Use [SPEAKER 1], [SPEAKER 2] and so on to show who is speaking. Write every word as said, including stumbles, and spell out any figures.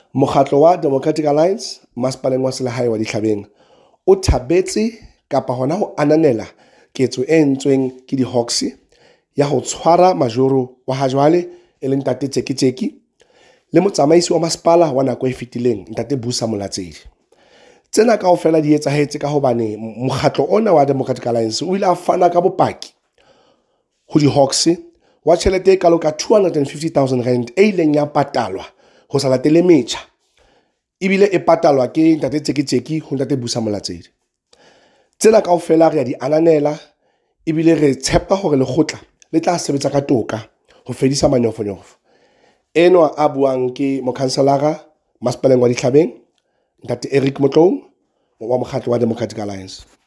[SPEAKER 1] Mokgatlo wa Democratic Alliance Masepaleng wa Selehae wa Dihlabeng o thabetse kapa hona ho ananela ketso e entsweng ke di-Hawks ya ho tshwara majoro wa ha jwale e leng Ntate Tsheki le motsamaisi wa masepala wa nako e fetileng Ntate Busa Molatsedi. Tsena kaofela di etsahetse ka hobane mokgatlo ona wa Democratic Alliance o ile a fana ka bopaki ho di-Hawks wa tjhelete e kalo ka two hundred fifty thousand rand e ileng ya patalwa ho sa latele metjha ebile e patalwa ke Ntate Tsheki ho Ntate Busa Molatsedi. Tsena kaofela re a di ananela ebile re tshepa hore lekgotla le tla sebetsa ka toka ho fedisa manyofonyofo. Eno a buang ke mokhanselara Masepaleng wa Dihlabeng Ntate Eric Motlou wa mokgatlo wa Democratic Alliance.